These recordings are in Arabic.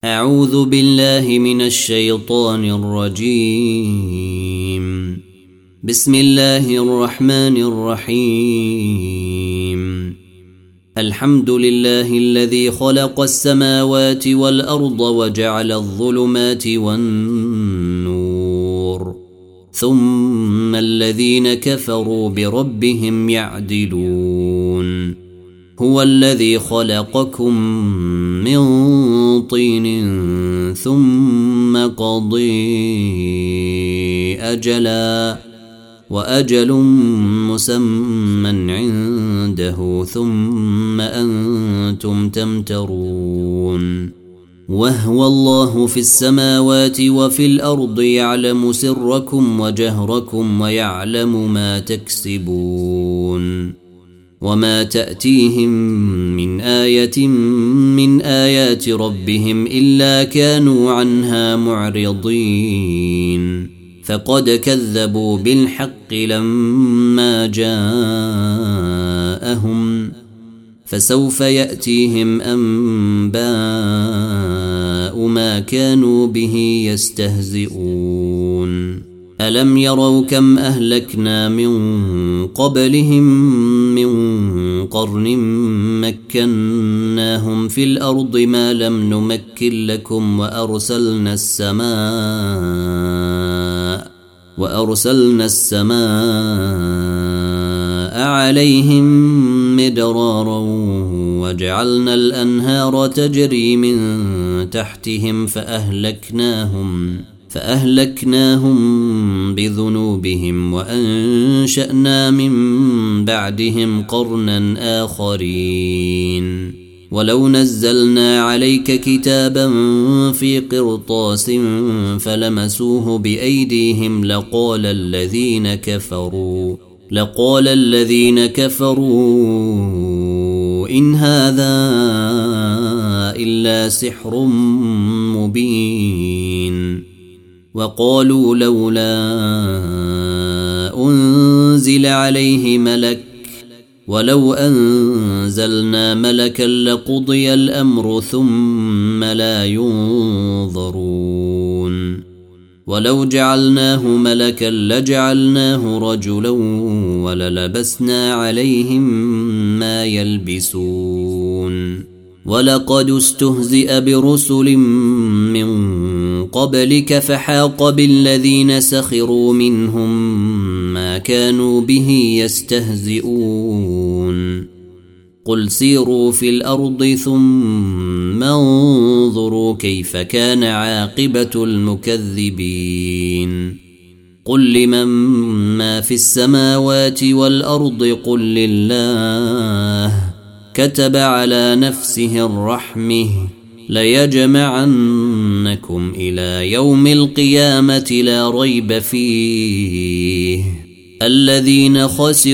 أعوذ بالله من الشيطان الرجيم. بسم الله الرحمن الرحيم. الحمد لله الذي خلق السماوات والأرض وجعل الظلمات والنور ثم الذين كفروا بربهم يعدلون. هو الذي خلقكم من طين ثم قضي أجلا وأجل مسمى عنده ثم أنتم تمترون. وهو الله في السماوات وفي الأرض يعلم سركم وجهركم ويعلم ما تكسبون. وما تأتيهم من آية من آيات ربهم إلا كانوا عنها معرضين. فقد كذبوا بالحق لما جاءهم فسوف يأتيهم أنباء ما كانوا به يستهزئون. ألم يروا كم أهلكنا من قبلهم من قرن مكناهم في الأرض ما لم نمكن لكم وأرسلنا السماء عليهم مدرارا وجعلنا الأنهار تجري من تحتهم فأهلكناهم بذنوبهم وأنشأنا من بعدهم قرنا آخرين. ولو نزلنا عليك كتابا في قرطاس فلمسوه بأيديهم لقال الذين كفروا إن هذا إلا سحر مبين. وقالوا لولا أنزل عليه ملك ولو أنزلنا ملكا لقضي الأمر ثم لا ينظرون. ولو جعلناه ملكا لجعلناه رجلا وللبسنا عليهم ما يلبسون. ولقد استهزئ برسل من قبلك فحاق بالذين سخروا منهم ما كانوا به يستهزئون. قل سيروا في الأرض ثم انظروا كيف كان عاقبة المكذبين. قل لمن ما في السماوات والأرض قل لله كتب على نفسه الرحمة ليجمعنكم إلى يوم القيامة لا ريب فيه. الذين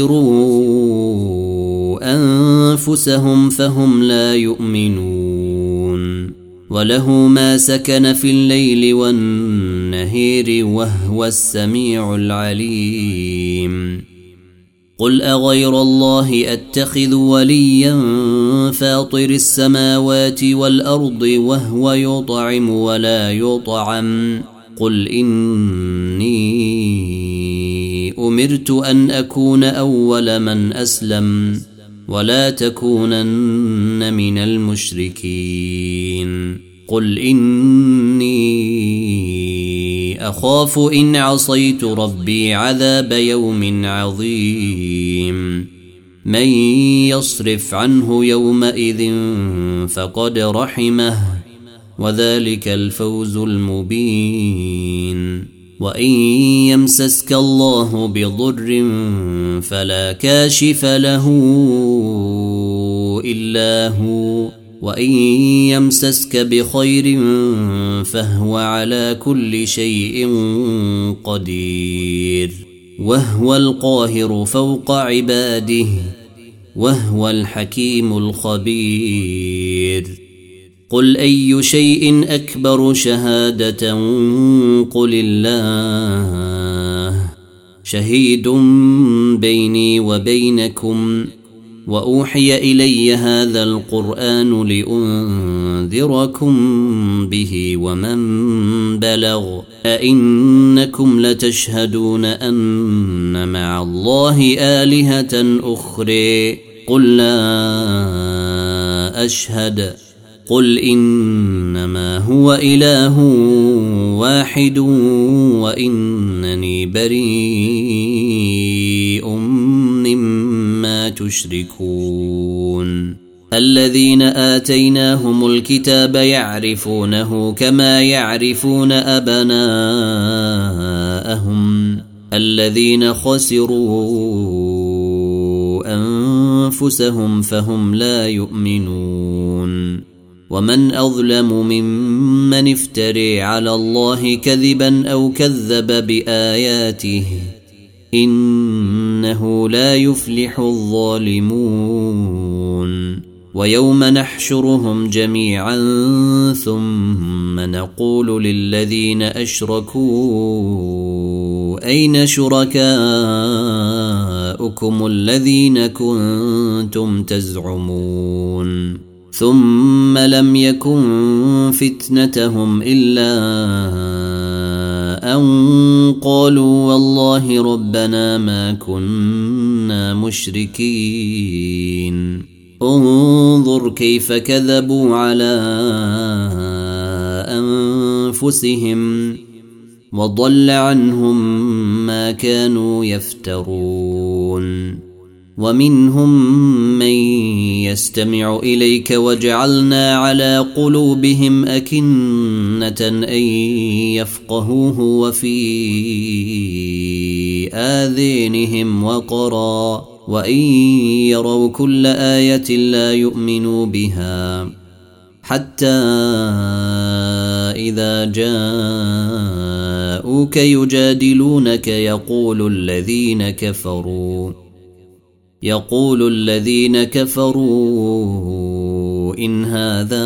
خسروا أنفسهم فهم لا يؤمنون. وله ما سكن في الليل والنهار وهو السميع العليم. قل أغير الله أتخذ وليا فاطر السماوات والأرض وهو يطعم ولا يطعم. قل إني أمرت أن أكون أول من أسلم ولا تكونن من المشركين. قل إني أخاف إن عصيت ربي عذاب يوم عظيم. من يصرف عنه يومئذ فقد رحمه وذلك الفوز المبين. وإن يمسسك الله بضر فلا كاشف له إلا هو وإن يمسسك بخير فهو على كل شيء قدير. وهو القاهر فوق عباده وهو الحكيم الخبير. قل أي شيء أكبر شهادة قل الله شهيد بيني وبينكم وأوحي إلي هذا القرآن لأنذركم به ومن بلغ أئنكم لتشهدون أن مع الله آلهة أخرى قل لا أشهد قل إنما هو إله واحد وإنني بريء مما تشركون الذين آتيناهم الكتاب يعرفونه كما يعرفون أبناءهم الذين خسروا أنفسهم فهم لا يؤمنون ومن أظلم ممن افتري على الله كذبا أو كذب بآياته إنه لا يفلح الظالمون ويوم نحشرهم جميعا ثم نقول للذين أشركوا أين شركاؤكم الذين كنتم تزعمون ثم لم يكن فتنتهم إلا أن قالوا والله ربنا ما كنا مشركين انظر كيف كذبوا على أنفسهم وضل عنهم ما كانوا يفترون ومنهم من يستمع إليك وجعلنا على قلوبهم أكنة أن يفقهوه وفي آذانهم وقرا وإن يروا كل آية لا يؤمنوا بها حتى إذا جاءوك يجادلونك يقول الذين كفروا إن هذا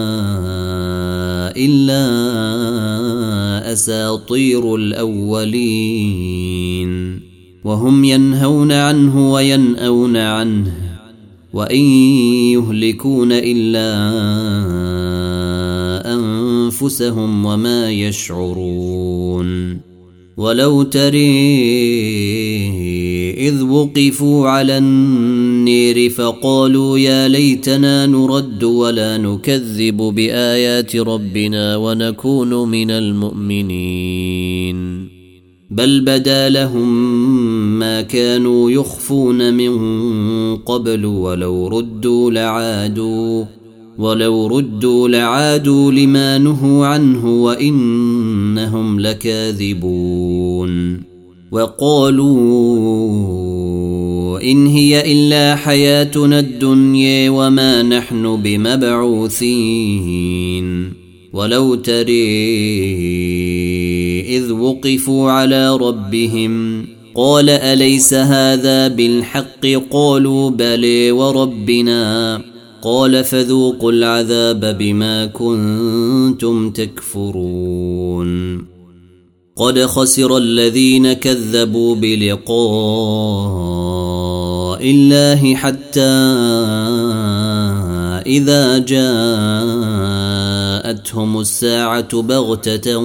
إلا أساطير الأولين وهم ينهون عنه وينأون عنه وإن يهلكون إلا أنفسهم وما يشعرون ولو تري إذ وقفوا على النير فقالوا يا ليتنا نرد ولا نكذب بآيات ربنا ونكون من المؤمنين بل بدا لهم ما كانوا يخفون من قبل ولو ردوا لعادوا لما نهوا عنه وإنهم لكاذبون وقالوا إن هي إلا حياتنا الدنيا وما نحن بمبعوثين ولو تري إذ وقفوا على ربهم قال أليس هذا بالحق قالوا بلى وربنا قال فذوقوا العذاب بما كنتم تكفرون قد خسر الذين كذبوا بلقاء الله حتى إذا جاءتهم الساعة بغتة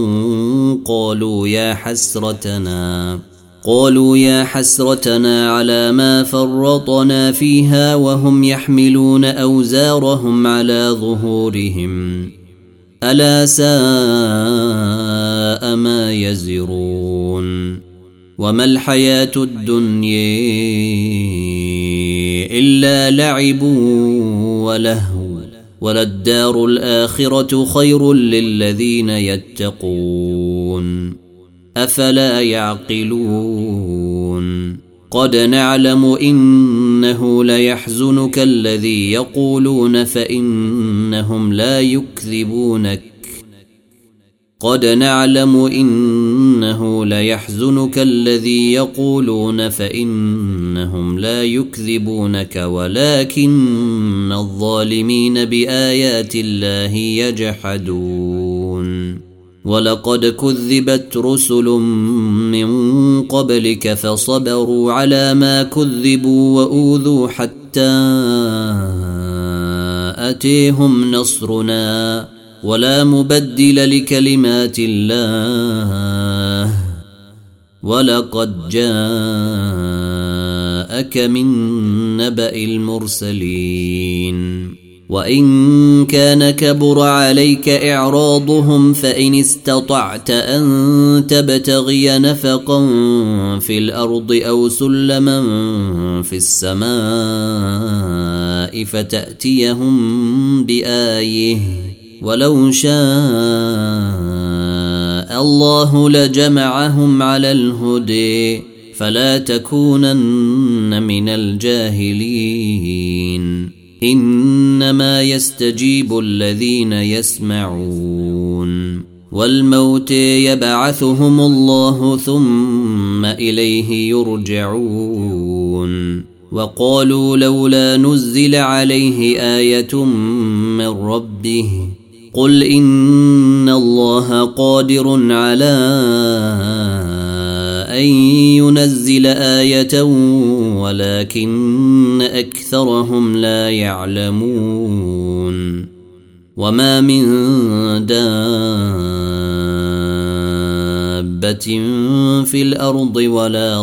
قالوا يا حسرتنا على ما فرطنا فيها وهم يحملون أوزارهم على ظهورهم ألا ساء ما يزرون وما الحياة الدنيا إلا لعب ولهو وللدار الآخرة خير للذين يتقون أفلا يعقلون قد نعلم إنه ليحزنك الذي يقولون فإنهم لا يكذبونك ولكن الظالمين بآيات الله يجحدون ولقد كذبت رسل من قبلك فصبروا على ما كذبوا وأوذوا حتى حتى أتيهم نصرنا ولا مبدل لكلمات الله ولقد جاءك من نبأ المرسلين وإن كان كبر عليك إعراضهم فإن استطعت أن تبتغي نفقا في الأرض أو سلما في السماء فتأتيهم بآية ولو شاء الله لجمعهم على الهدى فلا تكونن من الجاهلين إنما يستجيب الذين يسمعون والموت يبعثهم الله ثم إليه يرجعون وقالوا لولا نزل عليه آية من ربه قل إن الله قادر على أن ينزل آية ولكن أكثرهم لا يعلمون وما من دابة في الأرض ولا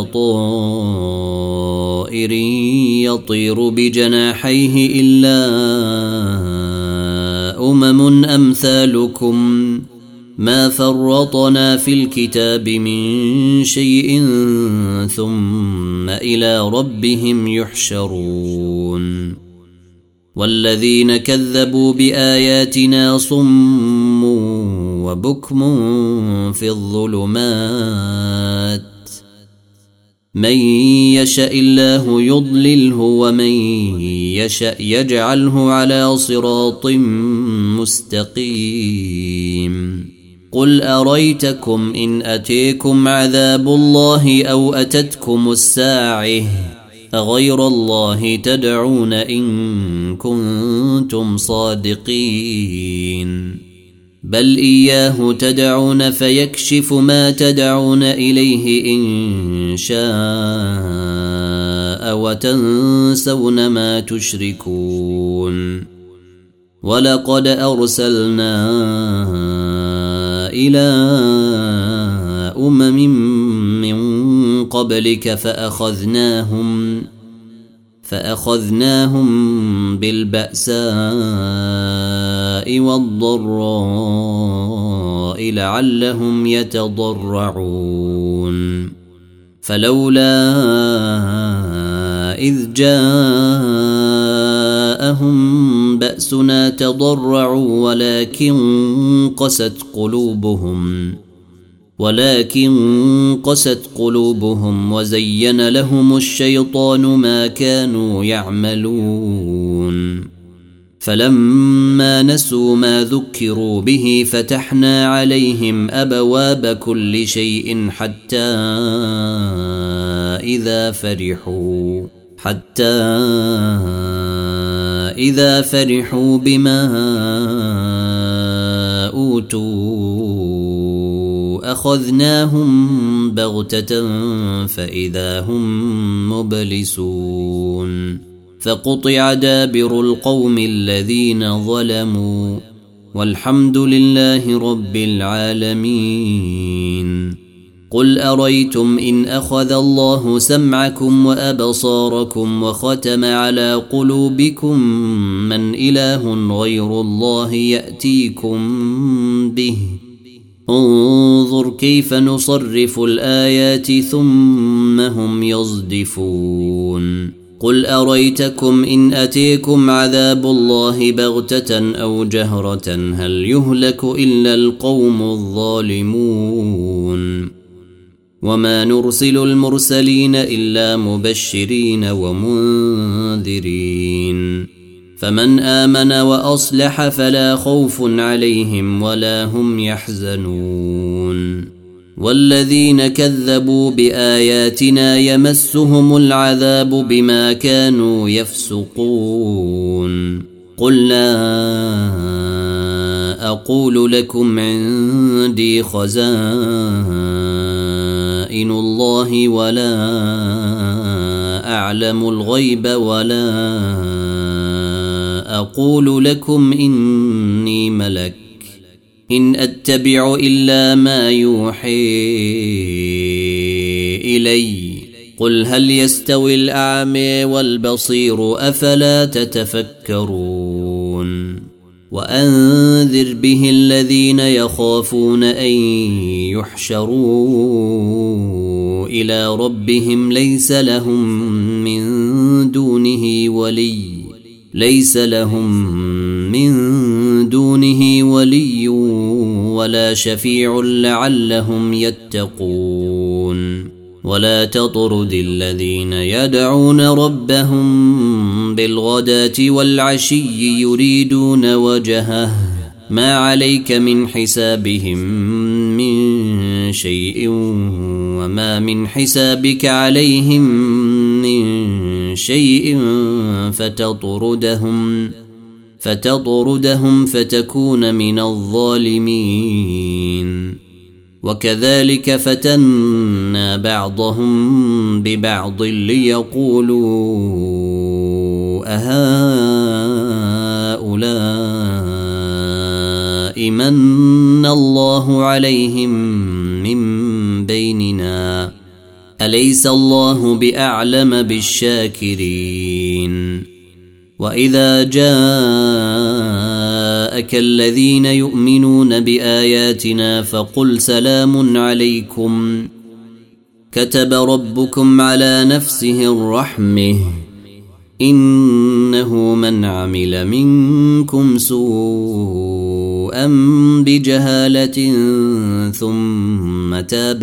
طائر يطير بجناحيه إلا أمثالكم ما فرطنا في الكتاب من شيء ثم إلى ربهم يحشرون والذين كذبوا بآياتنا صم وبكم في الظلمات من يشاء الله يضلله ومن يشاء يجعله على صراط مستقيم قل أريتكم إن أتيكم عذاب الله أو أتتكم الساعة أغير الله تدعون إن كنتم صادقين بل إياه تدعون فيكشف ما تدعون إليه إن شاء وتنسون ما تشركون ولقد أرسلنا إلى من قبلك فأخذناهم بالبأساء والضراء لعلهم يتضرعون فلولا إذ جاءهم بأسنا تضرعوا ولكن قست قلوبهم وزين لهم الشيطان ما كانوا يعملون فلما نسوا ما ذكروا به فتحنا عليهم أبواب كل شيء حتى إذا فرحوا بما أوتوا أخذناهم بغتة فإذا هم مبلسون فقطع دابر القوم الذين ظلموا والحمد لله رب العالمين قل أريتم إن أخذ الله سمعكم وأبصاركم وختم على قلوبكم من إله غير الله يأتيكم به انظر كيف نصرف الآيات ثم هم يصدفون قل أريتكم إن أتيكم عذاب الله بغتة أو جهرة هل يهلك إلا القوم الظالمون وما نرسل المرسلين إلا مبشرين ومنذرين فمن آمن وأصلح فلا خوف عليهم ولا هم يحزنون والذين كذبوا بآياتنا يمسهم العذاب بما كانوا يفسقون قل لا أقول لكم عندي خزائن الله ولا أعلم الغيب ولا أقول لكم إني ملك إن أتبع إلا ما يوحي إلي قل هل يستوي الأعمى والبصير أفلا تتفكرون وأنذر به الذين يخافون أن يحشروا إلى ربهم ليس لهم من دونه ولي ولا شفيع لعلهم يتقون ولا تطرد الذين يدعون ربهم بالغداة والعشي يريدون وجهه ما عليك من حسابهم من شيء وما من حسابك عليهم من شيء فتطردهم فتكون من الظالمين وكذلك فتنا بعضهم ببعض ليقولوا أهؤلاء من الله عليهم من بيننا أليس الله بأعلم بالشاكرين وإذا جاءك الذين يؤمنون بآياتنا فقل سلام عليكم كتب ربكم على نفسه الرحمة إنه من عمل منكم سوءا بجهالة ثم تاب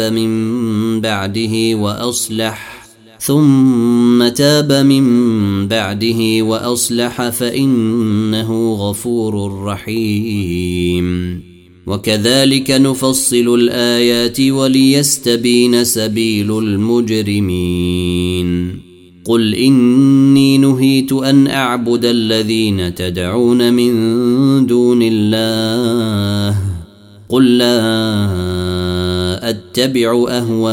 من بعده وأصلح فإنه غفور رحيم وكذلك نفصل الآيات وليستبين سبيل المجرمين قل إني نهيت أن أعبد الذين تدعون من دون الله قل لا أتبع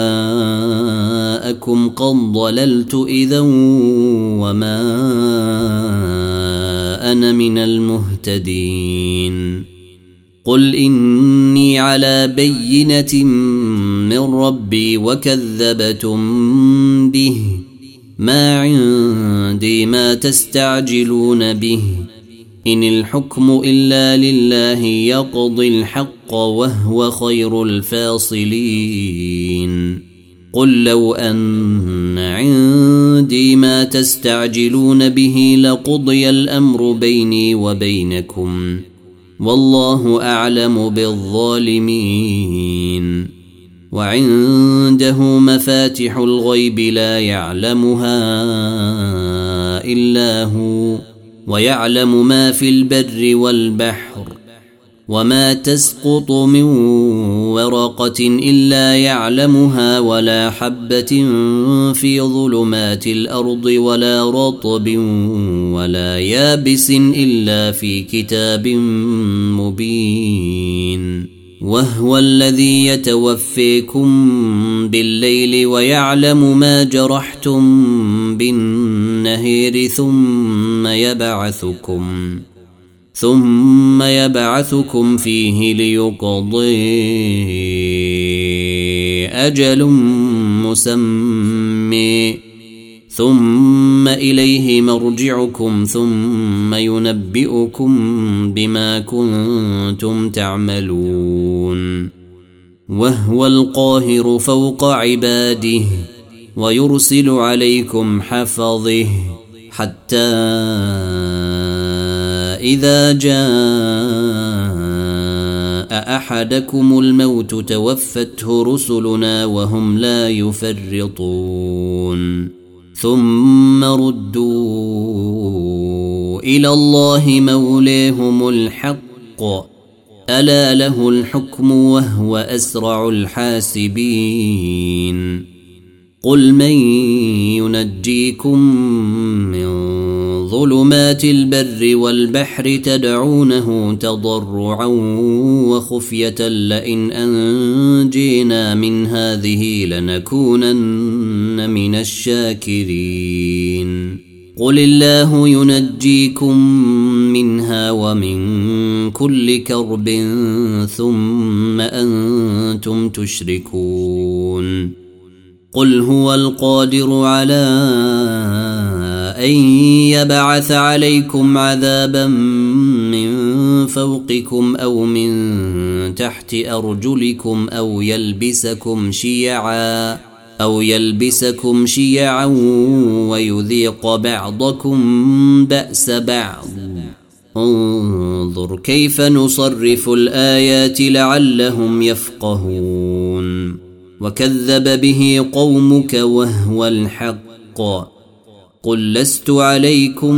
أهواءكم قد ضللت إذا وما أنا من المهتدين قل إني على بينة من ربي وكذبتم به ما عندي ما تستعجلون به إن الحكم إلا لله يقضي الحق وهو خير الفاصلين قل لو أن عندي ما تستعجلون به لقضي الأمر بيني وبينكم والله أعلم بالظالمين وعنده مفاتح الغيب لا يعلمها إلا هو ويعلم ما في البر والبحر وما تسقط من ورقة إلا يعلمها ولا حبة في ظلمات الأرض ولا رطب ولا يابس إلا في كتاب مبين وهو الذي يتوفيكم بالليل ويعلم ما جرحتم بالنهار ثم يبعثكم فيه ليقضي أجل مسمى ثم إليه مرجعكم ثم ينبئكم بما كنتم تعملون وهو القاهر فوق عباده ويرسل عليكم حفظه حتى إذا جاء أحدكم الموت توفته رسلنا وهم لا يفرطون ثم ردوا إلى الله مولاهم الحق ألا له الحكم وهو أسرع الحاسبين قل من ينجيكم من ظلمات البر والبحر تدعونه تضرعا وخفية لئن أنجينا من هذه لنكونن من الشاكرين قل الله ينجيكم منها ومن كل كرب ثم أنتم تشركون قل هو القادر على أن يبعث عليكم عذابا من فوقكم أو من تحت أرجلكم أو يلبسكم شيعا ويذيق بعضكم بأس بعض انظر كيف نصرف الآيات لعلهم يفقهون وكذب به قومك وهو الحق قل لست عليكم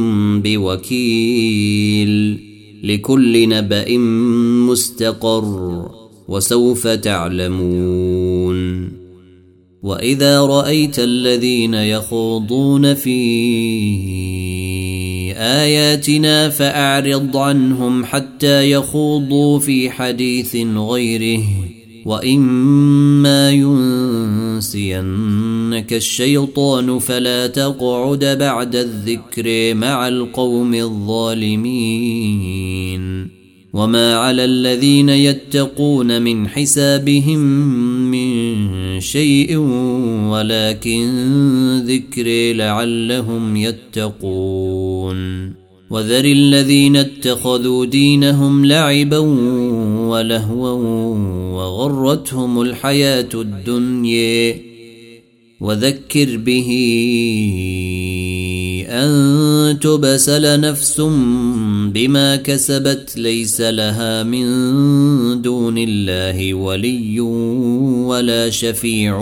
بوكيل لكل نبأ مستقر وسوف تعلمون وإذا رأيت الذين يخوضون في آياتنا فأعرض عنهم حتى يخوضوا في حديث غيره وإما ينسينك الشيطان فلا تقعد بعد الذكر مع القوم الظالمين وما على الذين يتقون من حسابهم من شيء ولكن ذكر لعلهم يتقون وذر الذين اتخذوا دينهم لعبا ولهوا وغرتهم الحياة الدنيا وذكر به أن تبسل نفس بما كسبت ليس لها من دون الله ولي ولا شفيع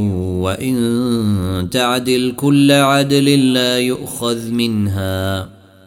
وإن تعدل كل عدل لا يؤخذ منها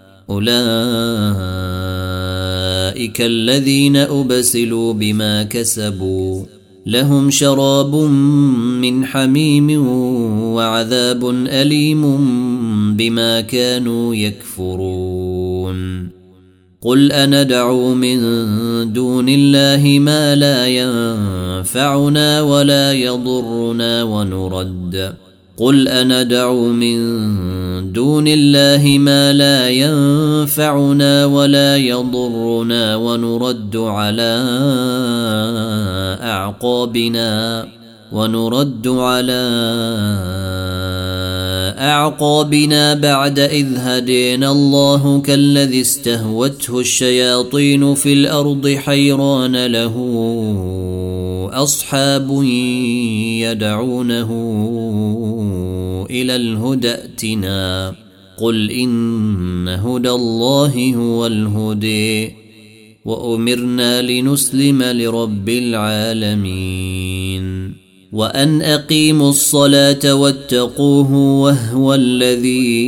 أولئك الذين أبسلوا بما كسبوا لهم شراب من حميم وعذاب أليم بما كانوا يكفرون قل أندعو من دون الله ما لا ينفعنا ولا يضرنا ونرد قل أندعو من دون الله ما لا ينفعنا ولا يضرنا ونرد على أعقابنا بعد إذ هدينا الله كالذي استهوته الشياطين في الأرض حيران له أصحاب يدعونه إلى الهدى ائتنا قل إن هدى الله هو الهدي وأمرنا لنسلم لرب العالمين وأن أقيموا الصلاة واتقوه وهو الذي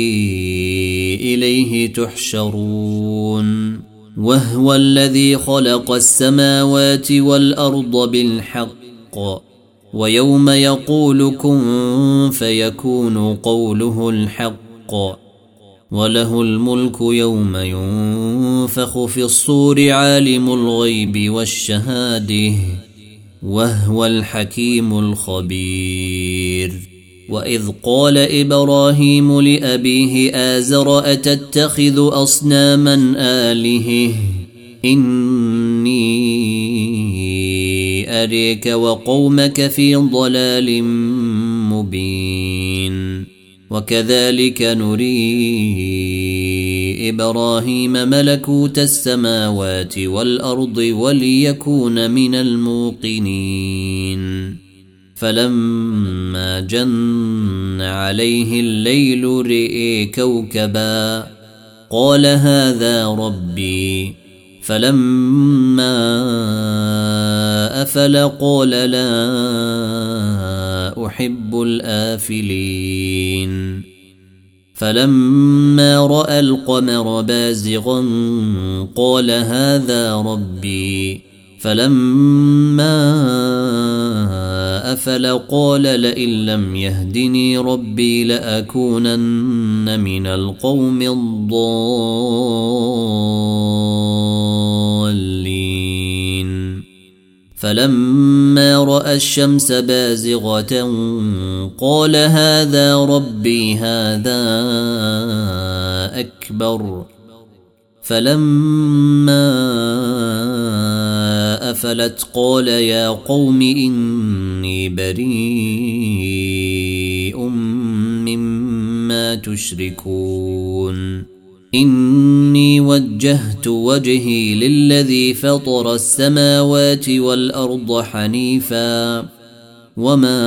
إليه تحشرون وهو الذي خلق السماوات والأرض بالحق ويوم يقول كن فيكون قوله الحق وله الملك يوم ينفخ في الصور عالم الغيب والشهاده وهو الحكيم الخبير وإذ قال إبراهيم لأبيه آزر أتتخذ أصناما آلهة إني أريك وقومك في ضلال مبين وكذلك نري إبراهيم ملكوت السماوات والأرض وليكون من الموقنين فلما جن عليه الليل رئي كوكبا قال هذا ربي فلما أفل قال لا أحب الآفلين فلما رأى القمر بازغا قال هذا ربي فلما أفل قال لئن لم يهدني ربي لأكونن من القوم الضالين فلما رأى الشمس بازغة قال هذا ربي هذا أكبر فلما أفلت قال يا قوم إني بريء مما تشركون إني وجهت وجهي للذي فطر السماوات والأرض حنيفا وما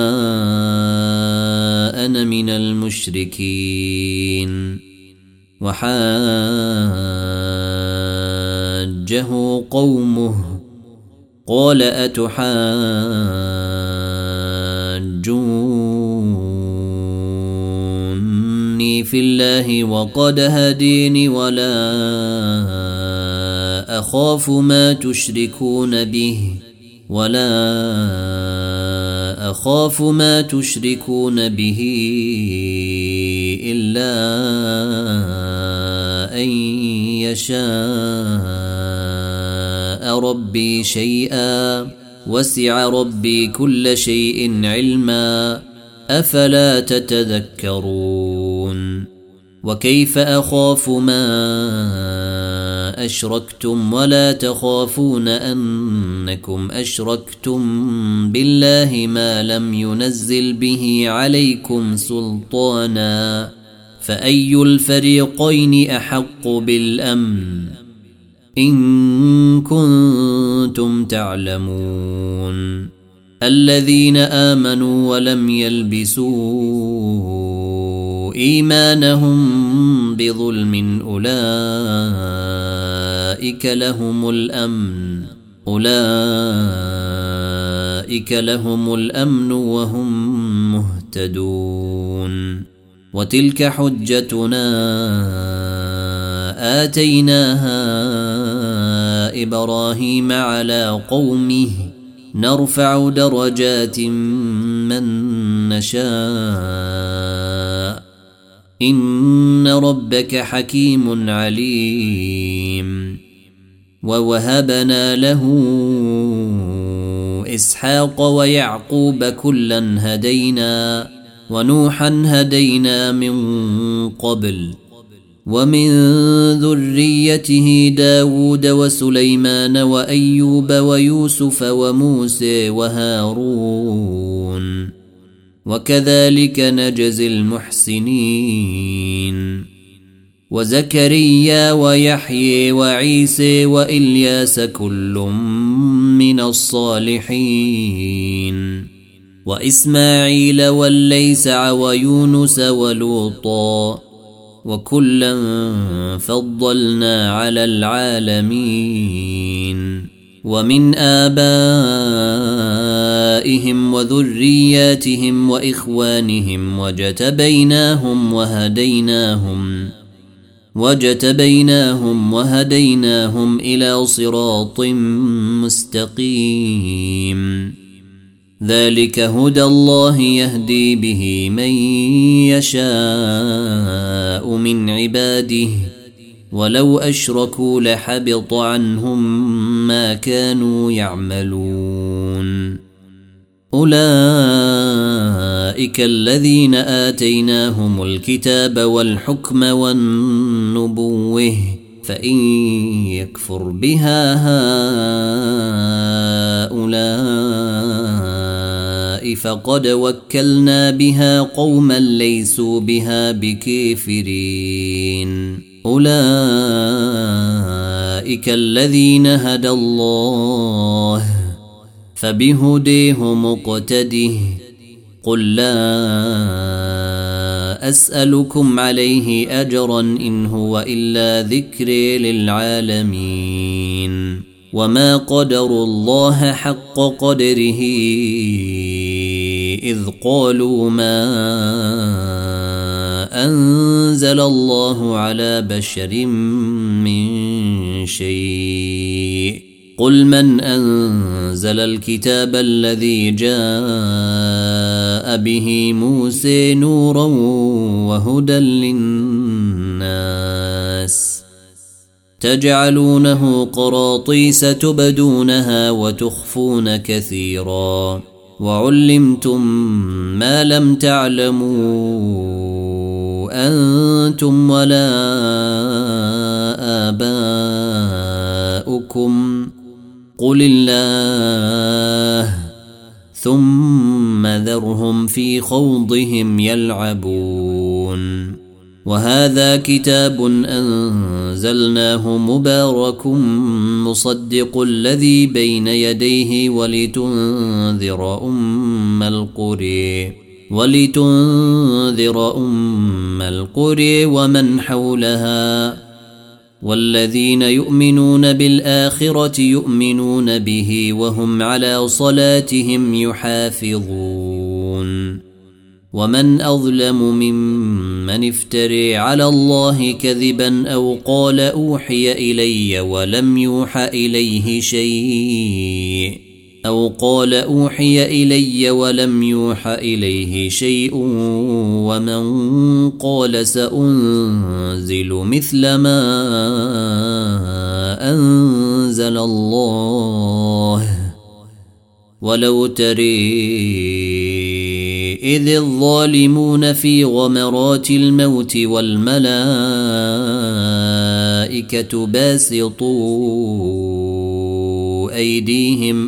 أنا من المشركين وحاجه قومه قال أتحاجوني في الله وقد هديني ولا أخاف ما تشركون به إلا أن يشاء ربي شيئا وسع ربي كل شيء علما أفلا تتذكرون وكيف أخاف ما أشركتم ولا تخافون أنكم أشركتم بالله ما لم ينزل به عليكم سلطانا فأي الفريقين أحق بالأمن إن كنتم تعلمون الذين آمنوا ولم يلبسوا إيمانهم بظلم أولئك لهم الأمن وهم مهتدون وتلك حجتنا آتيناها إبراهيم على قومه نرفع درجات من نشاء إن ربك حكيم عليم ووهبنا له إسحاق ويعقوب كلا هدينا ونوحا هدينا من قبل ومن ذريته داود وسليمان وأيوب ويوسف وموسى وهارون وكذلك نجزي المحسنين وزكريا ويحيى وعيسى وإلياس كل من الصالحين وإسماعيل واليسع ويونس ولوطا وكلا فضلنا على العالمين ومن آبائهم وذرياتهم وإخوانهم وجتبيناهم إلى صراط مستقيم ذلك هدى الله يهدي به من يشاء من عباده ولو أشركوا لحبط عنهم ما كانوا يعملون أولئك الذين آتيناهم الكتاب والحكم والنبوة فإن يكفر بها هؤلاء فقد وكلنا بها قوما ليسوا بها بكافرين أولئك الذين هدى الله فبهديه مقتده قل لا أسألكم عليه أجرا إن هو إلا ذكر للعالمين وما قدروا الله حق قدره إذ قالوا ما أنزل الله على بشر من شيء قل من أنزل الكتاب الذي جاء به موسى نورا وهدى للناس تجعلونه قراطيس تبدونها وتخفون كثيرا وعلمتم ما لم تعلموا أنتم ولا آباؤكم قل الله ثم ذرهم في خوضهم يلعبون وهذا كتاب أنزلناه مبارك مصدق الذي بين يديه ولتنذر أم القرى ومن حولها والذين يؤمنون بالآخرة يؤمنون به وهم على صلاتهم يحافظون ومن أظلم ممن افتري على الله كذبا أو قال أوحي إلي ولم يوحى إليه شيء ومن قال سأنزل مثل ما أنزل الله ولو تري إذ الظالمون في غمرات الموت والملائكة باسطوا أيديهم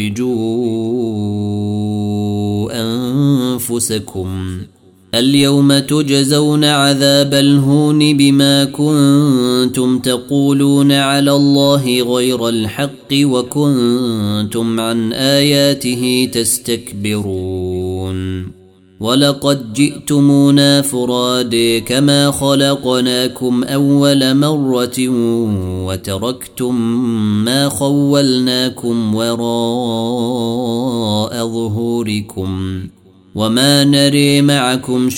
أخرجوا أنفسكم اليوم تجزون عذاب الهون بما كنتم تقولون على الله غير الحق وكنتم عن آياته تستكبرون ولقد جئتمونا فرادى كما خلقناكم أول مرة وتركتم ما خولناكم وراء ظهوركم وما نري معكم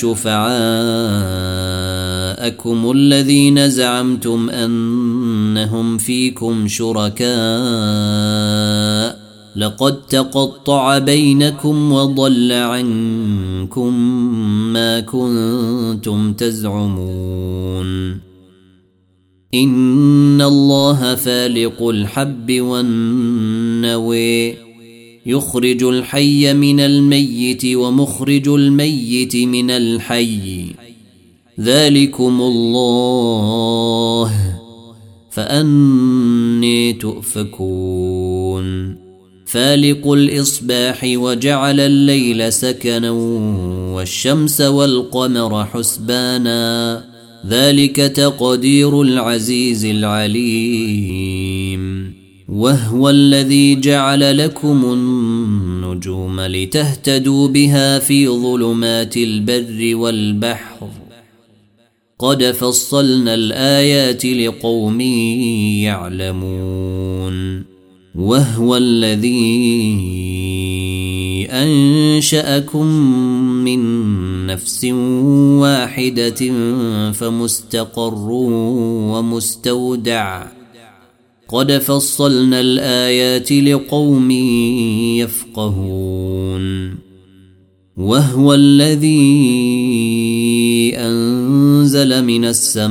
شفعاءكم الذين زعمتم أنهم فيكم شركاء لقد تقطع بينكم وضل عنكم ما كنتم تزعمون إن الله فالق الحب والنوى يخرج الحي من الميت ومخرج الميت من الحي ذلكم الله فأني تؤفكون فالق الإصباح وجعل الليل سكنا والشمس والقمر حسبانا ذلك تقدير العزيز العليم وهو الذي جعل لكم النجوم لتهتدوا بها في ظلمات البر والبحر قد فصلنا الآيات لقوم يعلمون وهو الذي أنشأكم من نفس واحدة فمستقر ومستودع قد فصلنا الآيات لقوم يفقهون وهو الذي أنزل من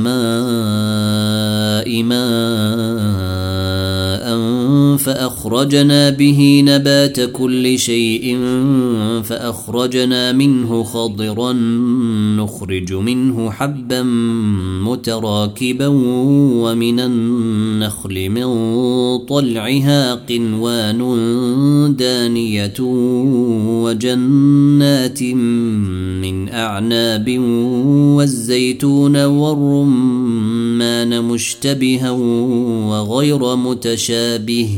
السماء ماء فأخرجنا به نبات كل شيء فأخرجنا منه خضرا نخرج منه حبا متراكبا ومن النخل من طلعها قنوان دانية وجنات من أعناب والزيتون والرمان مشتبها وغير متشابه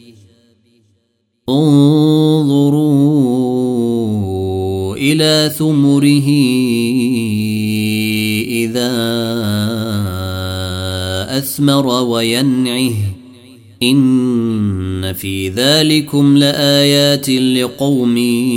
انظروا إلى ثمره إذا أثمر وينعه إن في ذلكم لآيات لقوم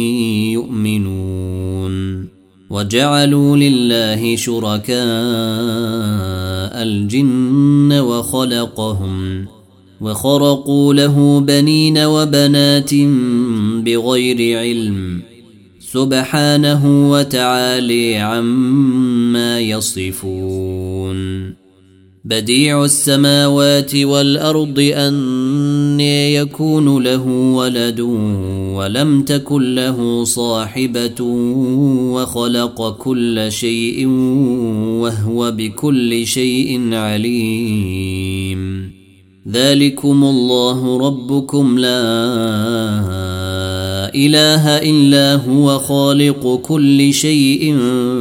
يؤمنون وجعلوا لله شركاء الجن وخرقوا له بنين وبنات بغير علم سبحانه وتعالى عما يصفون. بديع السماوات والأرض أنى يكون له ولد ولم تكن له صاحبة وخلق كل شيء وهو بكل شيء عليم. ذلكم الله ربكم لا إله إلا هو خالق كل شيء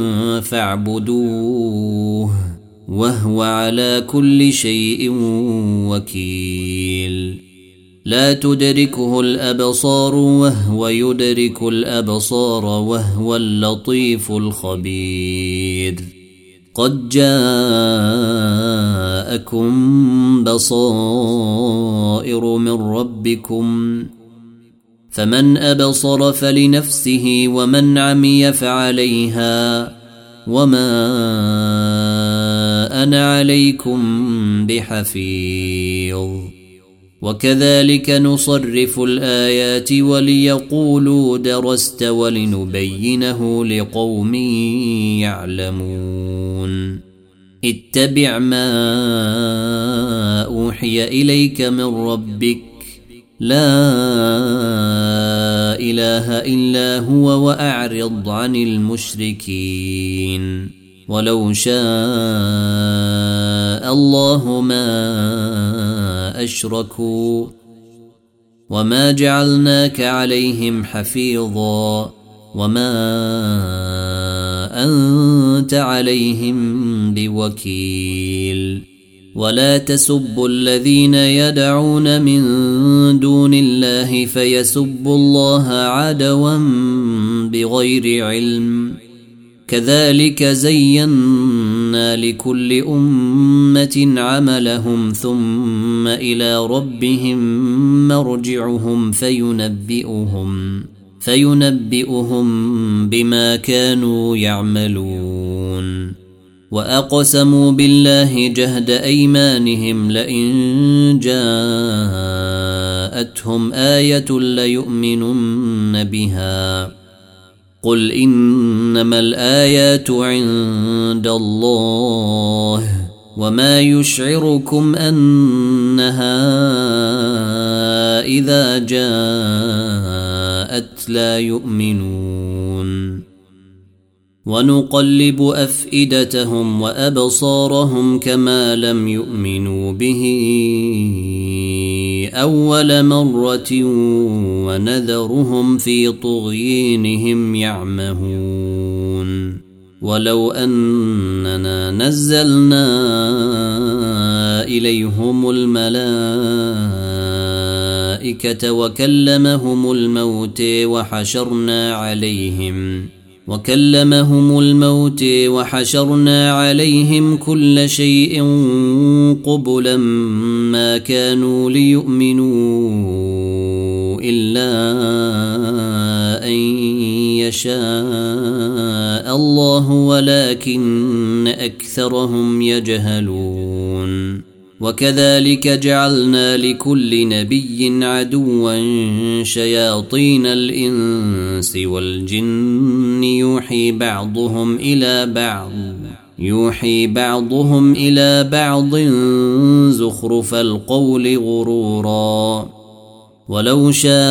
فاعبدوه وهو على كل شيء وكيل. لا تدركه الأبصار وهو يدرك الأبصار وهو اللطيف الخبير. قد جاءكم بصائر من ربكم فمن أبصر فلنفسه ومن عمي فعليها وما أنا عليكم بحفيظ. وكذلك نصرف الآيات وليقولوا درست ولنبينه لقوم يعلمون. اتبع ما أوحي إليك من ربك لا إله إلا هو وأعرض عن المشركين. ولو شاء الله ما أشركوا وما جعلناك عليهم حفيظا وما أنت عليهم بوكيل. ولا تسبوا الذين يدعون من دون الله فيسبوا الله عدوا بغير علم. كذلك زينا لكل أمة عملهم ثم إلى ربهم مرجعهم فينبئهم بما كانوا يعملون. وأقسموا بالله جهد أيمانهم لئن جاءتهم آية ليؤمنن بها. قل إنما الآيات عند الله وما يشعركم أنها إذا جاءت لا يؤمنون. ونقلب أفئدتهم وأبصارهم كما لم يؤمنوا به أول مرة ونذرهم في طغيانهم يعمهون. ولو أننا نزلنا إليهم الملائكة وكلمهم الموت وحشرنا عليهم كل شيء قبلا ما كانوا ليؤمنوا إلا أن يشاء الله ولكن أكثرهم يجهلون. وكذلك جعلنا لكل نبي عدوا شياطين الإنس والجن يوحي بعضهم إلى بعض زخرف القول غرورا. ولو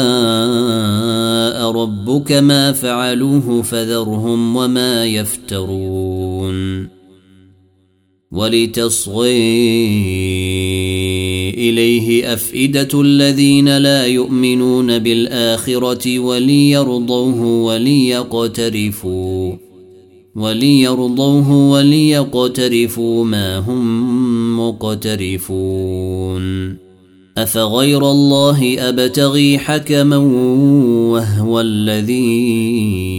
شاء ربك ما فعلوه فذرهم وما يفترون. ولتصغي إليه أفئدة الذين لا يؤمنون بالآخرة وليرضوه وليقترفوا ما هم مقترفون. أفغير الله أبتغي حكما وهو الذي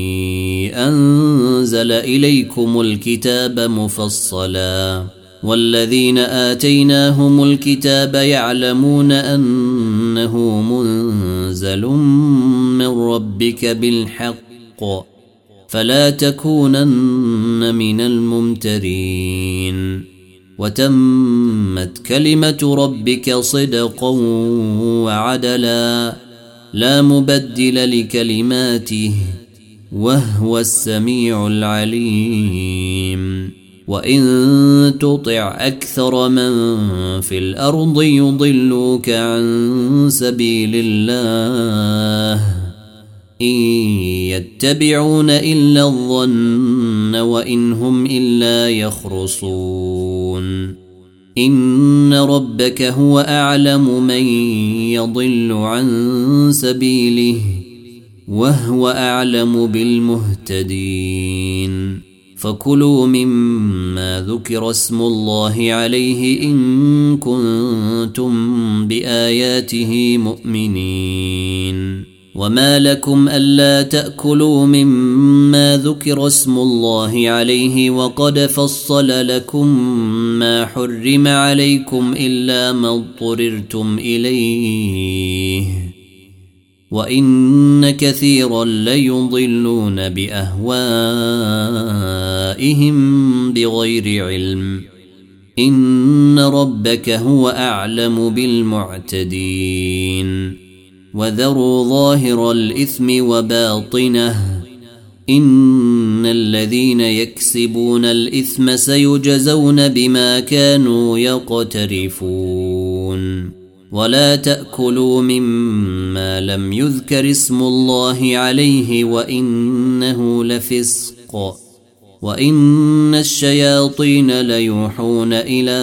أنزل إليكم الكتاب مفصلا والذين آتيناهم الكتاب يعلمون أنه منزل من ربك بالحق فلا تكونن من الممترين. وتمت كلمة ربك صدقا وعدلا لا مبدل لكلماته وهو السميع العليم وإن تطع أكثر من في الأرض يضلوك عن سبيل الله إن يتبعون إلا الظن وإن هم إلا يخرصون إن ربك هو أعلم من يضل عن سبيله وهو أعلم بالمهتدين فكلوا مما ذكر اسم الله عليه إن كنتم بآياته مؤمنين وما لكم ألا تأكلوا مما ذكر اسم الله عليه وقد فصل لكم ما حرم عليكم إلا ما اضطررتم إليه وإن كثيرا ليضلون بأهوائهم بغير علم إن ربك هو أعلم بالمعتدين وذروا ظاهر الإثم وباطنه إن الذين يكسبون الإثم سيجزون بما كانوا يقترفون ولا تأكلوا مما لم يذكر اسم الله عليه وإنه لفسق وإن الشياطين ليوحون إلى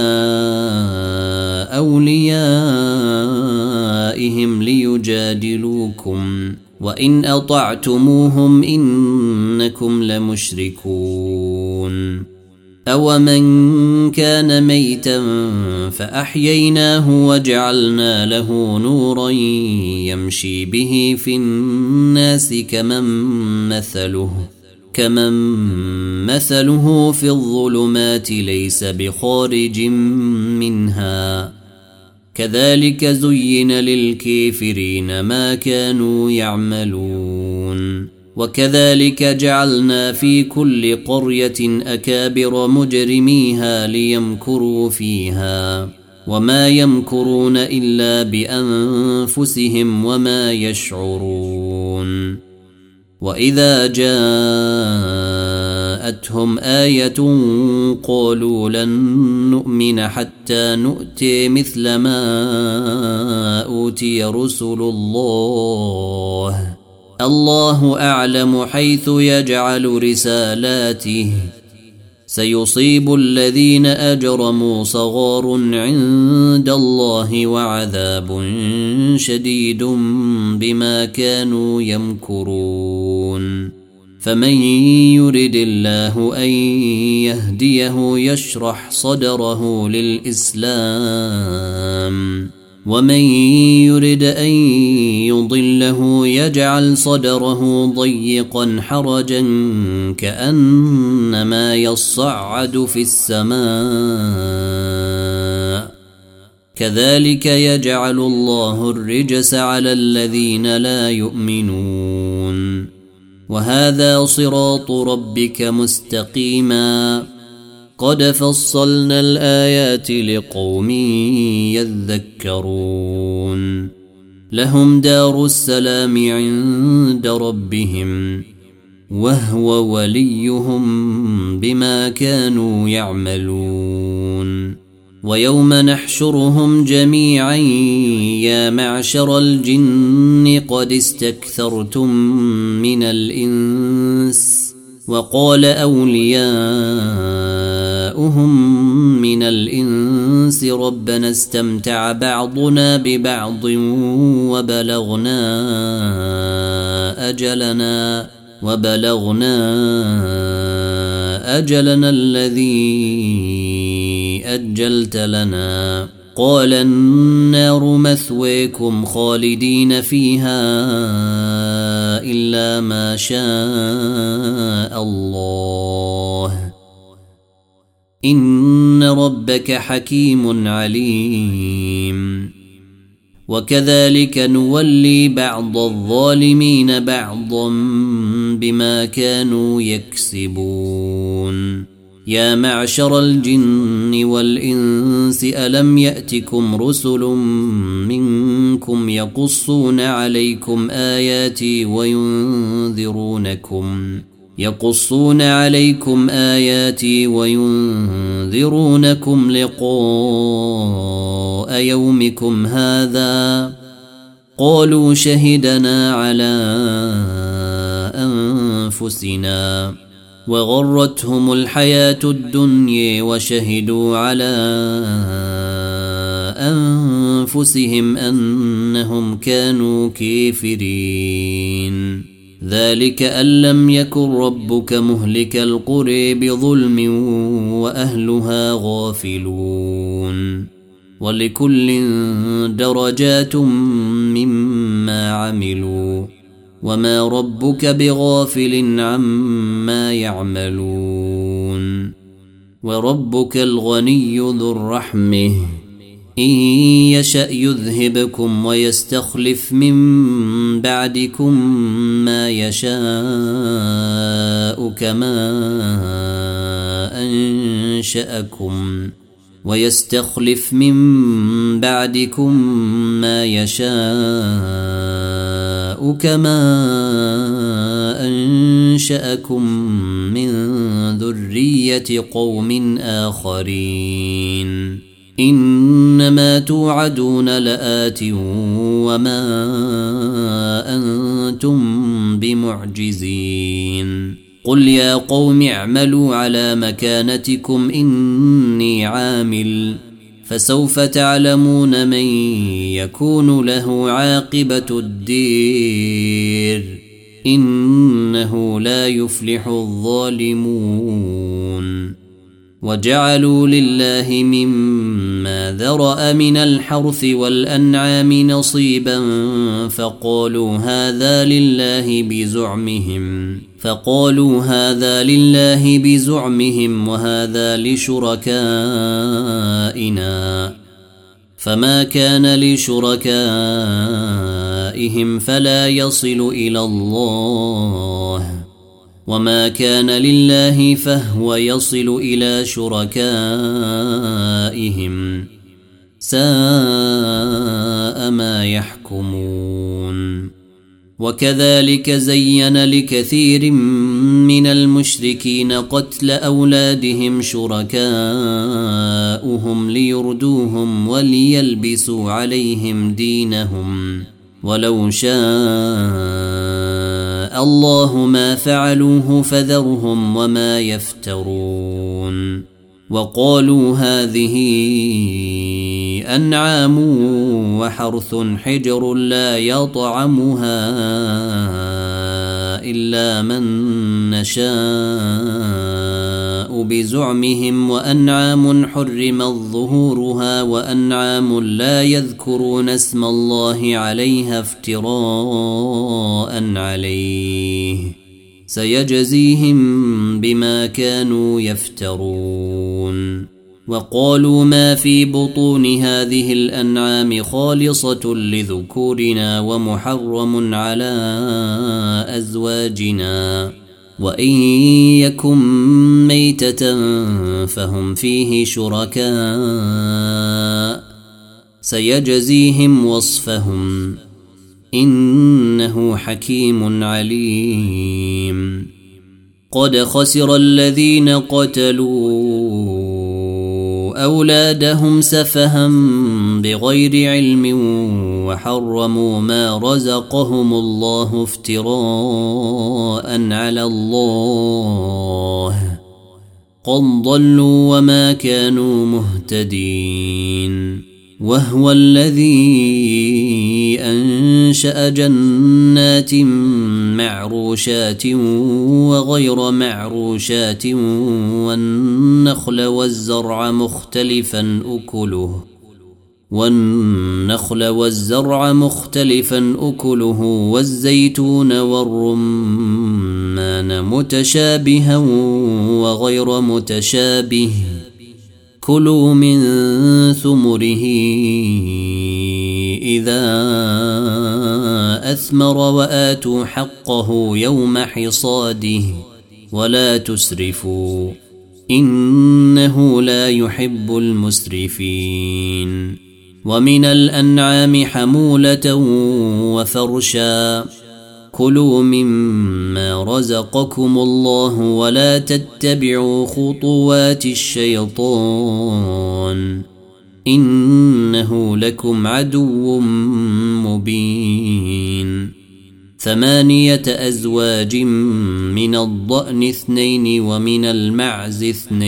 أوليائهم ليجادلوكم وإن أطعتموهم إنكم لمشركون أومن كان ميتا فأحييناه وجعلنا له نورا يمشي به في الناس كمن مثله في الظلمات ليس بخارج منها كذلك زين للكافرين ما كانوا يعملون وكذلك جعلنا في كل قرية أكابر مجرميها ليمكروا فيها وما يمكرون إلا بأنفسهم وما يشعرون وإذا جاءتهم آية قالوا لن نؤمن حتى نؤتي مثل ما أوتي رسل الله أعلم حيث يجعل رسالاته سيصيب الذين أجرموا صغار عند الله وعذاب شديد بما كانوا يمكرون فمن يرد الله أن يهديه يشرح صدره للإسلام ومن يرد أن يضله يجعل صدره ضيقا حرجا كأنما يصعد في السماء كذلك يجعل الله الرجس على الذين لا يؤمنون وهذا صراط ربك مستقيما قد فصلنا الآيات لقوم يذكرون لهم دار السلام عند ربهم وهو وليهم بما كانوا يعملون ويوم نحشرهم جميعا يا معشر الجن قد استكثرتم من الإنس وقال أولياؤهم من الإنس ربنا استمتع بعضنا ببعض وبلغنا أجلنا الذي أجلت لنا قال النار مثويكم خالدين فيها إلا ما شاء الله إن ربك حكيم عليم وكذلك نولي بعض الظالمين بعضا بما كانوا يكسبون يا معشر الجن والإنس ألم يأتكم رسل منكم يقصون عليكم آياتي وينذرونكم لقاء يومكم هذا قالوا شهدنا على أنفسنا وغرتهم الحياة الدنيا وشهدوا على أنفسهم أنهم كانوا كافرين ذلك أن لم يكن ربك مهلك القرى بظلم وأهلها غافلون ولكل درجات مما عملوا وما ربك بغافل عما يعملون وربك الغني ذو الرحمة إن يشأ يذهبكم ويستخلف من بعدكم ما يشاء كما أنشأكم من ذرية قوم آخرين إنما توعدون لآت وما أنتم بمعجزين قل يا قوم اعملوا على مكانتكم إني عامل فسوف تعلمون من يكون له عاقبة الدير إنه لا يفلح الظالمون وجعلوا لله مما ذرأ من الحرث والأنعام نصيبا فقالوا هذا لله بزعمهم وهذا لشركائنا فما كان لشركائهم فلا يصل إلى الله وما كان لله فهو يصل إلى شركائهم ساء ما يحكمون وكذلك زين لكثير من المشركين قتل أولادهم شركاؤهم ليردوهم وليلبسوا عليهم دينهم ولو شاء الله ما فعلوه فذرهم وما يفترون وقالوا هذه أنعام وحرث حجر لا يطعمها إلا من نشاء بزعمهم وأنعام حرمت ظهورها وأنعام لا يذكرون اسم الله عليها افتراء عليه سيجزيهم بما كانوا يفترون وقالوا ما في بطون هذه الأنعام خالصة لذكورنا ومحرم على أزواجنا وإن يكن ميتة فهم فيه شركاء سيجزيهم وصفهم إنه حكيم عليم قد خسر الذين قتلوا أولادهم سفها بغير علم وحرموا ما رزقهم الله افتراء على الله قد ضلوا وما كانوا مهتدين وهو الذي أنشأ جنات معروشات وغير معروشات والنخل والزرع مختلفا أكله والزيتون والرمان متشابها وغير متشابه كلوا من ثمره إذا أثمر وآتوا حقه يوم حصاده ولا تسرفوا إنه لا يحب المسرفين. ومن الأنعام حمولة وفرشا كلوا مما رزقكم الله ولا تتبعوا خطوات الشيطان إنه لكم عدو مبين. 8 أزواج من الضأن 2 ومن المعز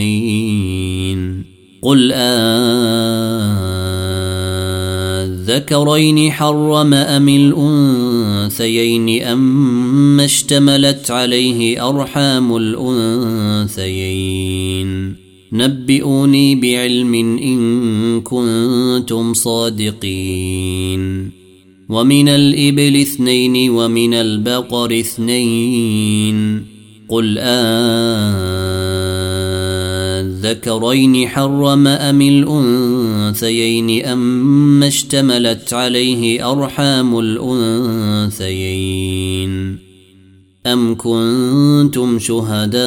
2 قل الذكرين حرم أم الأنثيين أما اشتملت عليه أرحام الأنثيين نبئوني بعلم إن كنتم صادقين. ومن الإبل 2 ومن البقر 2 قل الذكرين حرم أم الأنثيين أما اشتملت عليه أرحام الأنثيين أم كنتم شهداء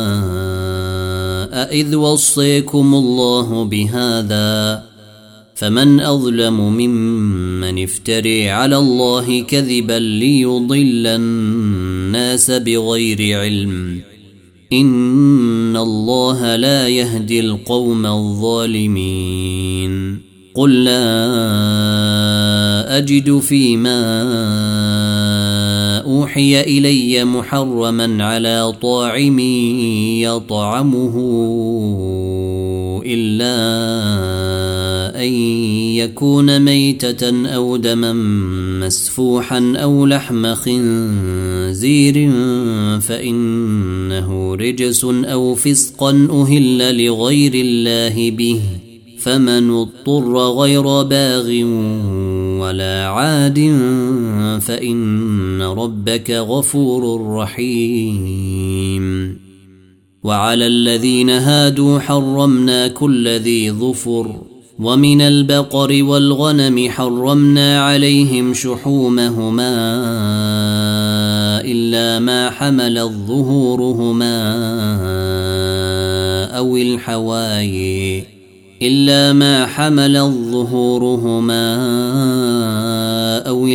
إذ وصيكم الله بهذا فمن أظلم ممن افتري على الله كذبا ليضل الناس بغير علم إن الله لا يهدي القوم الظالمين. قل لا أجد فيما أوحي إلي محرما على طاعم يطعمه إلا أن يكون ميتة أو دما مسفوحا أو لحم خنزير فإنه رجس أو فسقا أهل لغير الله به فمن اضطر غير باغ ولا عاد فإن ربك غفور رحيم. وعلى الذين هادوا حرمنا كل ذي ظفر ومن البقر والغنم حرمنا عليهم شحومهما إلا ما حملت ظهورهما أو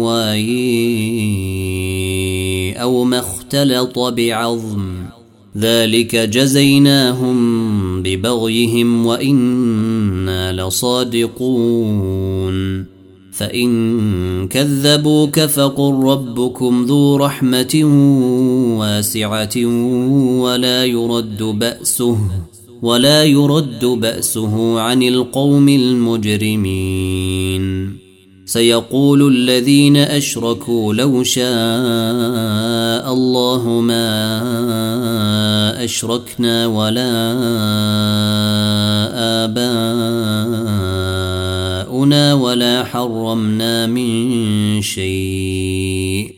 الحواي أو ما اختلط بعظم ذلك جزيناهم ببغيهم وإنا لصادقون. فإن كذبوك فقل ربكم ذو رحمة واسعة ولا يرد بأسه عن القوم المجرمين. سيقول الذين أشركوا لو شاء الله ما أشركنا ولا آباؤنا ولا حرمنا من شيء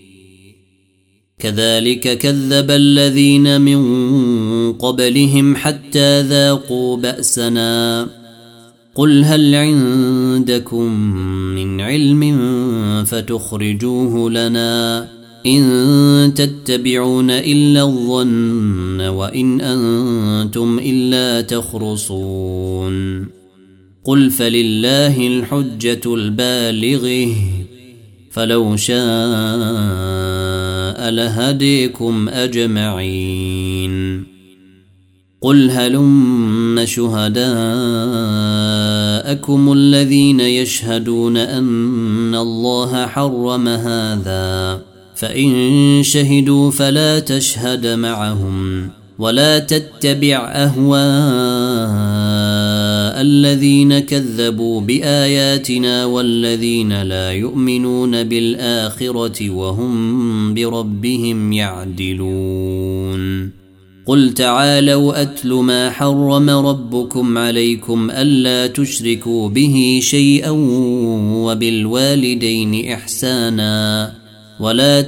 كذلك كذب الذين من قبلهم حتى ذاقوا بأسنا. قل هل عندكم من علم فتخرجوه لنا إن تتبعون إلا الظن وإن أنتم إلا تخرصون. قل فلله الحجة البالغة فلو شاء لهديكم أجمعين. قل هلم شهداءكم الذين يشهدون أن الله حرم هذا فإن شهدوا فلا تشهد معهم ولا تتبع أهواء الذين كذبوا بآياتنا والذين لا يؤمنون بالآخرة وهم بربهم يعدلون. قل تعالوا أتل ما حرم ربكم عليكم ألا تشركوا به شيئا وبالوالدين إحسانا ولا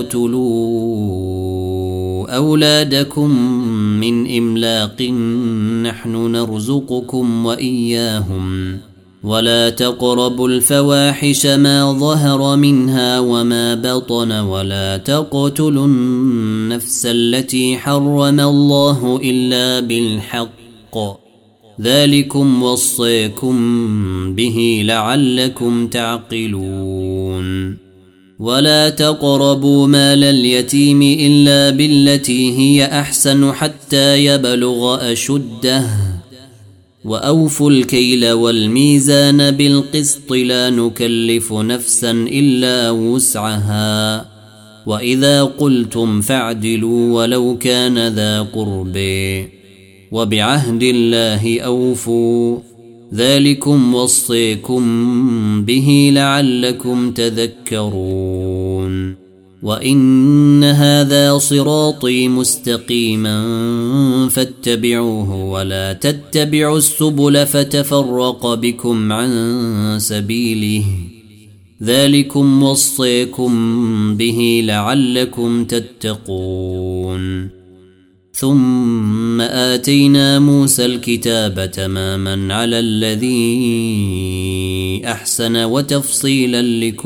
تقتلوا أولادكم من إملاق نحن نرزقكم وإياهم ولا تقربوا الفواحش ما ظهر منها وما بطن ولا تقتلوا النفس التي حرم الله إلا بالحق ذلكم وصيكم به لعلكم تعقلون ولا تقربوا مال اليتيم إلا بالتي هي أحسن حتى يبلغ أشده وأوفوا الكيل والميزان بالقسط لا نكلف نفسا إلا وسعها وإذا قلتم فاعدلوا ولو كان ذا قربى وبعهد الله أوفوا ذلكم وصيكم به لعلكم تذكرون وإن هذا صراطي مستقيما فاتبعوه ولا تتبعوا السبل فتفرق بكم عن سبيله ذلكم وصيكم به لعلكم تتقون ثم آتينا موسى الكتاب تماما على الذي أحسن وتفصيلا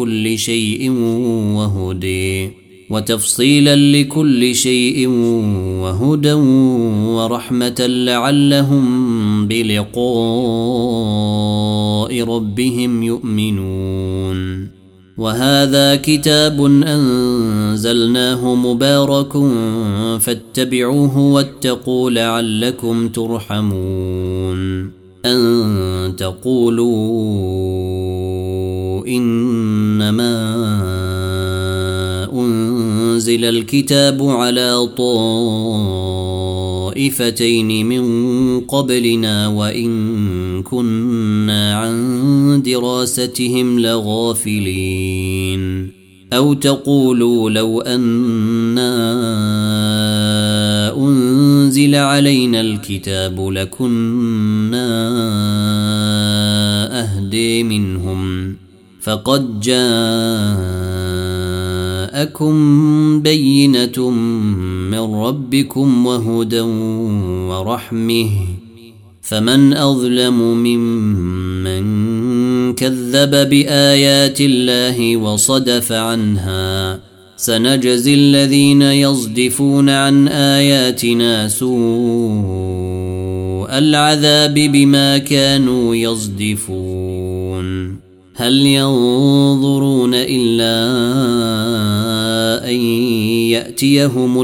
لكل شيء وهدى ورحمة لعلهم بلقاء ربهم يؤمنون وهذا كتاب أنزلناه مبارك فاتبعوه واتقوا لعلكم ترحمون أن تقولوا إنما أنزل الكتاب على طائفتين من قبلنا وإن كنا عن دراستهم لغافلين أو تقولوا لو أنا أنزل علينا الكتاب لكنا أهدي منهم فقد جاءكم بينة من ربكم وهدى ورحمة فمن أظلم ممن كذب بآيات الله وصدف عنها سنجزي الذين يصدفون عن آياتنا سوء العذاب بما كانوا يصدفون هل ينظرون إلا أن يأتيهم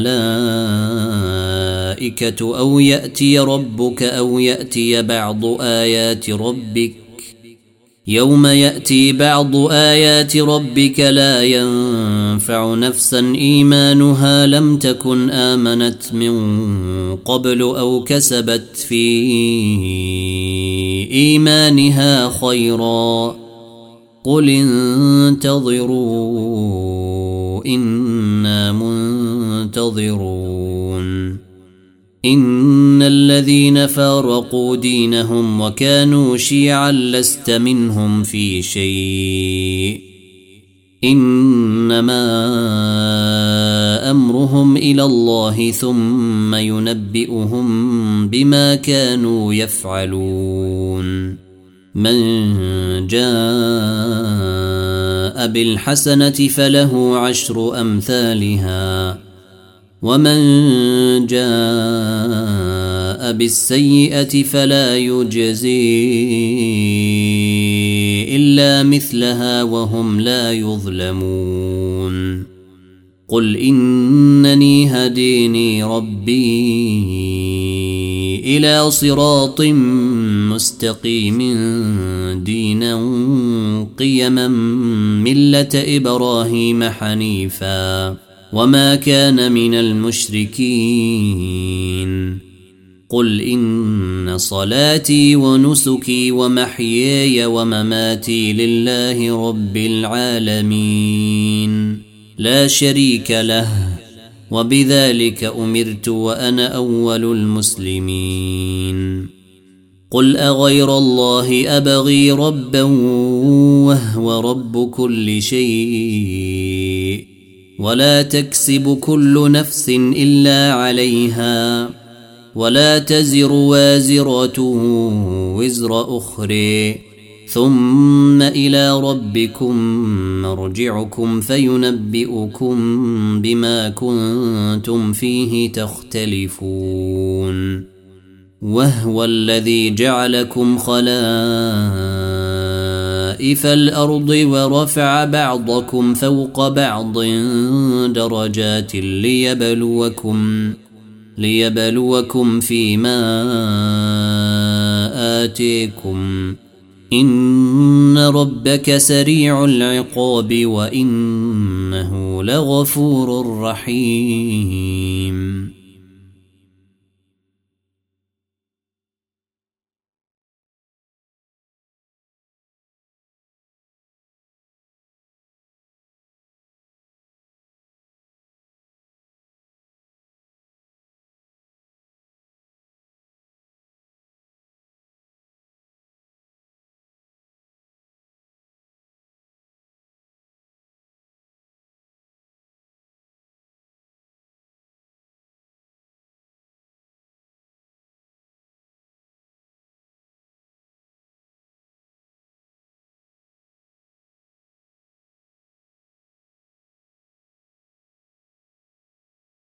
الملائكة أو يأتي ربك أو يأتي بعض آيات ربك يوم يأتي بعض آيات ربك لا ينفع نفسا إيمانها لم تكن آمنت من قبل أو كسبت في إيمانها خيرا قل انتظروا إنا منتظرون إن الذين فارقوا دينهم وكانوا شيعا لست منهم في شيء إنما أمرهم إلى الله ثم ينبئهم بما كانوا يفعلون من جاء بالحسنة فله 10 أمثالها ومن جاء بالسيئة فلا يجزي إلا مثلها وهم لا يظلمون قل إنني هديني ربي إلى صراط مستقيم دينا قيما ملة إبراهيم حنيفا وما كان من المشركين قل إن صلاتي ونسكي ومحياي ومماتي لله رب العالمين لا شريك له وبذلك أمرت وأنا أول المسلمين قل أغير الله أبغي ربا وهو رب كل شيء ولا تكسب كل نفس إلا عليها ولا تزر وازرة وزر أخرى ثم إلى ربكم مرجعكم فينبئكم بما كنتم فيه تختلفون وهو الذي جعلكم خلائف الأرض ورفع بعضكم فوق بعض درجات ليبلوكم فيما آتيكم إن ربك سريع العقاب وإنه لغفور رحيم